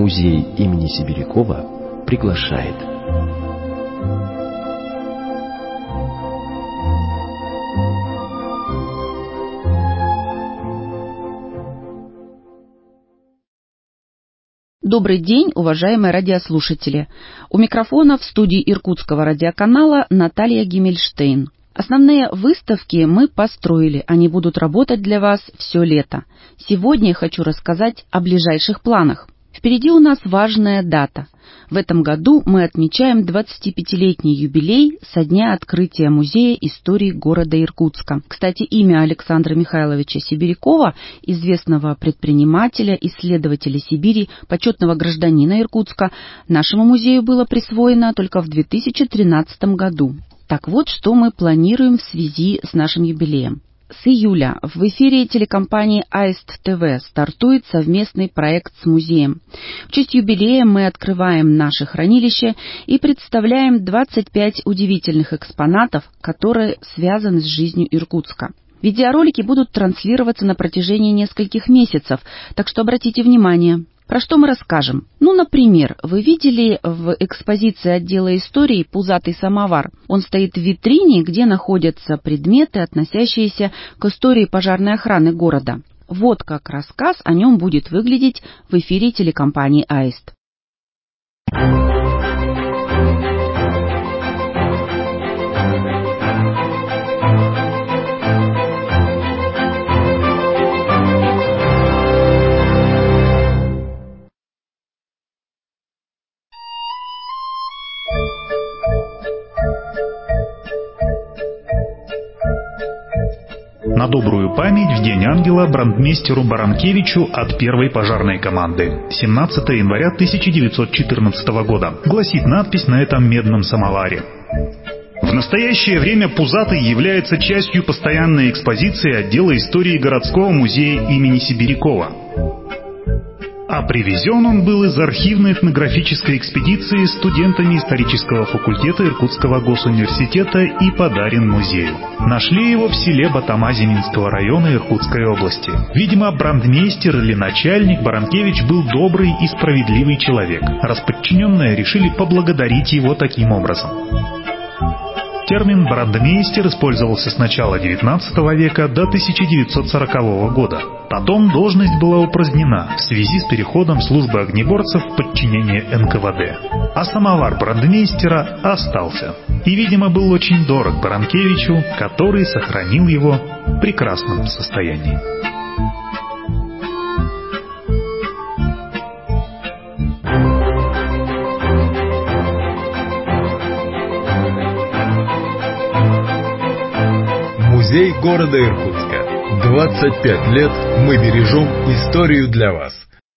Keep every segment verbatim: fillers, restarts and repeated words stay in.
Музей имени Сибирякова приглашает. Добрый день, уважаемые радиослушатели! У микрофона в студии Иркутского радиоканала Наталья Гиммельштейн. Основные выставки мы построили, они будут работать для вас все лето. Сегодня я хочу рассказать о ближайших планах. Впереди у нас важная дата. В этом году мы отмечаем двадцатипятилетний юбилей со дня открытия Музея истории города Иркутска. Кстати, имя Александра Михайловича Сибирякова, известного предпринимателя, исследователя Сибири, почетного гражданина Иркутска, нашему музею было присвоено только в две тысячи тринадцатом году. Так вот, что мы планируем в связи с нашим юбилеем. С июля в эфире телекомпании Аист ТВ стартует совместный проект с музеем. В честь юбилея мы открываем наше хранилище и представляем двадцать пять удивительных экспонатов, которые связаны с жизнью Иркутска. Видеоролики будут транслироваться на протяжении нескольких месяцев, так что обратите внимание. Про что мы расскажем? Ну, например, вы видели в экспозиции отдела истории «Пузатый самовар». Он стоит в витрине, где находятся предметы, относящиеся к истории пожарной охраны города. Вот как рассказ о нем будет выглядеть в эфире телекомпании «Аист». На добрую память в День ангела брандмейстеру Баранкевичу от первой пожарной команды. семнадцатого января тысяча девятьсот четырнадцатого года. Гласит надпись на этом медном самоваре. В настоящее время Пузатый является частью постоянной экспозиции отдела истории городского музея имени Сибирякова. А привезен он был из архивно-этнографической экспедиции студентами исторического факультета Иркутского госуниверситета и подарен музею. Нашли его в селе Батамази Минского района Иркутской области. Видимо, брандмейстер или начальник Баранкевич был добрый и справедливый человек, раз подчиненные решили поблагодарить его таким образом. Термин «брандмейстер» использовался с начала девятнадцатого века до тысяча девятьсот сорокового года. Потом должность была упразднена в связи с переходом службы огнеборцев в подчинение эн ка вэ дэ. А самовар брандмейстера остался. И, видимо, был очень дорог Баранкевичу, который сохранил его в прекрасном состоянии. Музей города Иркутска. двадцать пять лет мы бережем историю для вас.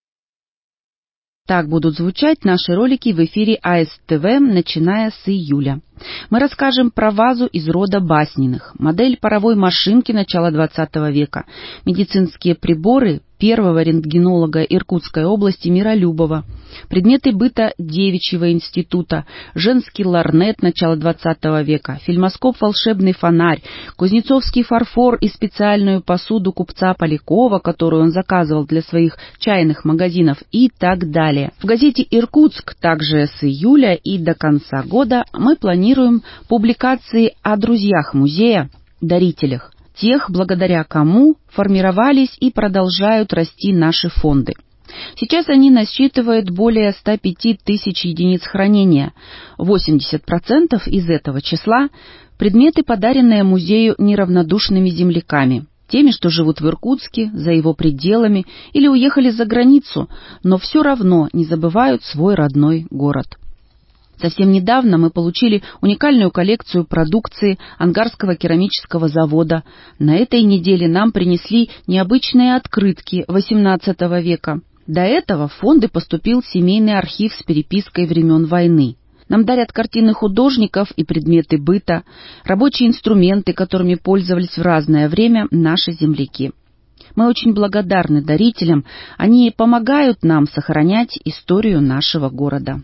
Так будут звучать наши ролики в эфире Аист ТВ, начиная с июля. Мы расскажем про вазу из рода Басниных, модель паровой машинки начала двадцатого века, медицинские приборы первого рентгенолога Иркутской области Миролюбова, предметы быта Девичьего института, женский ларнет начала двадцатого века, фильмоскоп «Волшебный фонарь», кузнецовский фарфор и специальную посуду купца Полякова, которую он заказывал для своих чайных магазинов и так далее. В газете «Иркутск» также с июля и до конца года мы планируем публикации о друзьях музея, дарителях, тех, благодаря кому формировались и продолжают расти наши фонды. Сейчас они насчитывают более ста пяти тысяч единиц хранения. восемьдесят процентов из этого числа – предметы, подаренные музею неравнодушными земляками, теми, что живут в Иркутске, за его пределами или уехали за границу, но все равно не забывают свой родной город. Совсем недавно мы получили уникальную коллекцию продукции Ангарского керамического завода. На этой неделе нам принесли необычные открытки восемнадцатого века. До этого в фонды поступил семейный архив с перепиской времен войны. Нам дарят картины художников и предметы быта, рабочие инструменты, которыми пользовались в разное время наши земляки. Мы очень благодарны дарителям, они помогают нам сохранять историю нашего города.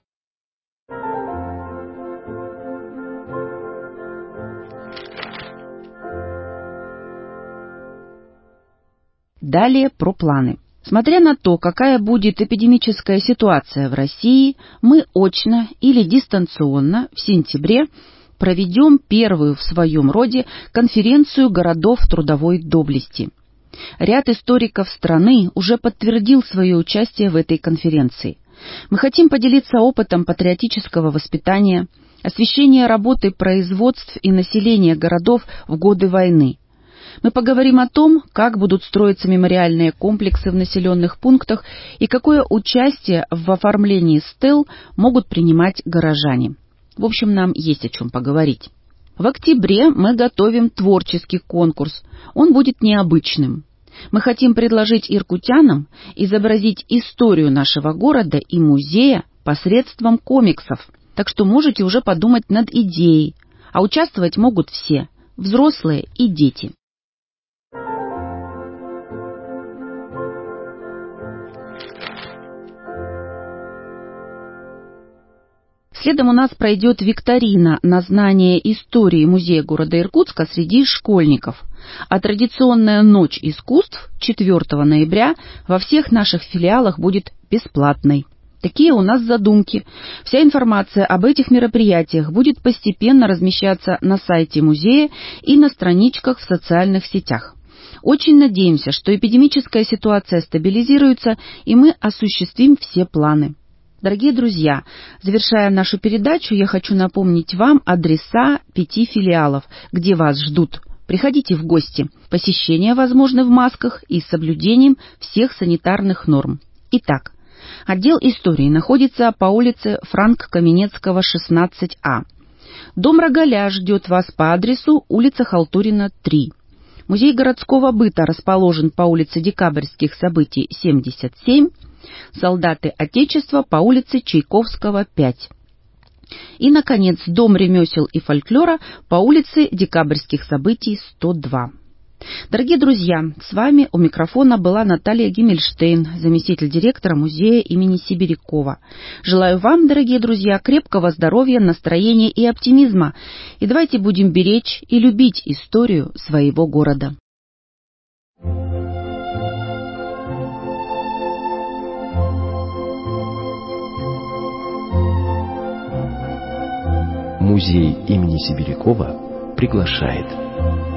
Далее про планы. Смотря на то, какая будет эпидемическая ситуация в России, мы очно или дистанционно в сентябре проведем первую в своем роде конференцию городов трудовой доблести. Ряд историков страны уже подтвердил свое участие в этой конференции. Мы хотим поделиться опытом патриотического воспитания, освещения работы производств и населения городов в годы войны. Мы поговорим о том, как будут строиться мемориальные комплексы в населенных пунктах и какое участие в оформлении стел могут принимать горожане. В общем, нам есть о чем поговорить. В октябре мы готовим творческий конкурс. Он будет необычным. Мы хотим предложить иркутянам изобразить историю нашего города и музея посредством комиксов. Так что можете уже подумать над идеей. А участвовать могут все – взрослые и дети. Следом у нас пройдет викторина на знание истории музея города Иркутска среди школьников, а традиционная ночь искусств четвёртого ноября во всех наших филиалах будет бесплатной. Такие у нас задумки. Вся информация об этих мероприятиях будет постепенно размещаться на сайте музея и на страничках в социальных сетях. Очень надеемся, что эпидемическая ситуация стабилизируется, и мы осуществим все планы. Дорогие друзья, завершая нашу передачу, я хочу напомнить вам адреса пяти филиалов, где вас ждут. Приходите в гости. Посещение возможно в масках и с соблюдением всех санитарных норм. Итак, отдел истории находится по улице Франк-Каменецкого, шестнадцать А. Дом Рогаля ждет вас по адресу улица Халтурина, три. Музей городского быта расположен по улице Декабрьских событий, семьдесят семь. Солдаты Отечества по улице Чайковского, пять. И, наконец, Дом ремесел и фольклора по улице Декабрьских событий, сто два. Дорогие друзья, с вами у микрофона была Наталья Гиммельштейн, заместитель директора музея имени Сибирякова. Желаю вам, дорогие друзья, крепкого здоровья, настроения и оптимизма. И давайте будем беречь и любить историю своего города. Музей имени Сибирякова приглашает.